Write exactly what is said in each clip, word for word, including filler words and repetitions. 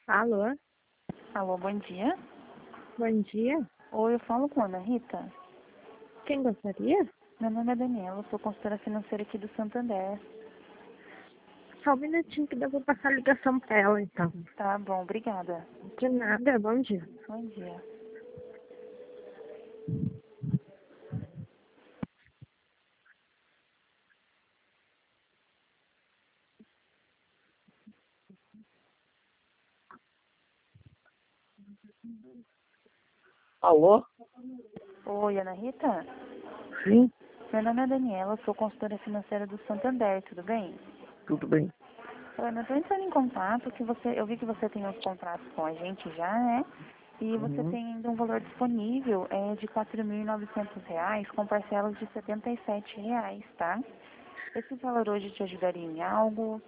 Alô, Alô, bom dia. bom dia. Oi, eu falo com a Ana Rita. Quem gostaria? Meu nome é Daniela, eu sou consultora financeira aqui do Santander. Só um minutinho que eu vou passar a ligação pra ela, então. Tá bom, obrigada. De nada, bom dia. Bom dia. Alô? Oi, Ana Rita. Sim, Meu nome é Daniela, eu sou consultora financeira do Santander, tudo bem? tudo bem. Ana, eu tô entrando em contato, que você, eu vi que você tem os contratos com a gente já, né? E você Uhum. tem ainda um valor disponível é, de quatro mil e novecentos reais com parcelas de setenta e sete reais, tá? Esse valor hoje te ajudaria em algo?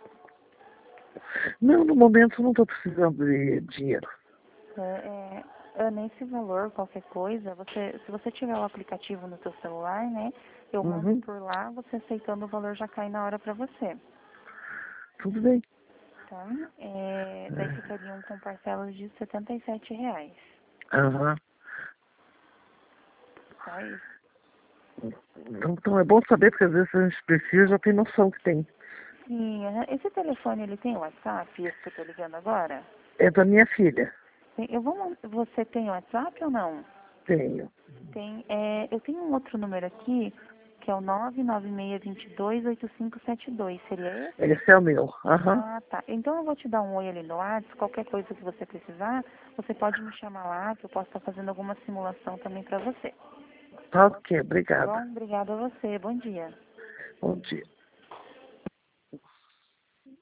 Não, no momento eu não estou precisando de dinheiro. É, é, é, nesse valor, qualquer coisa, você, se você tiver o aplicativo no seu celular, né, eu mando Uhum. por lá, você aceitando o valor já cai na hora para você, Tudo bem. tá? É, daí ficariam com parcelas de setenta e sete reais, Aham. tá? E, Então é bom saber, porque às vezes a gente precisa, já tem noção que tem. sim, aham. Esse telefone, ele tem WhatsApp, esse que eu tô ligando agora? É da minha filha. Tem- Eu vou, man- você tem WhatsApp ou não? Tenho. Tem, é, eu tenho um outro número aqui, que é o nove nove seis dois dois oito cinco sete dois, seria esse? Esse é o meu. Aham. Ah, tá. Então eu vou te dar um oi ali no WhatsApp. Qualquer coisa que você precisar, você pode me chamar lá, que eu posso estar fazendo alguma simulação também para você. Tá ok, Tá obrigada. bom? Obrigada a você. Bom dia. Bom dia.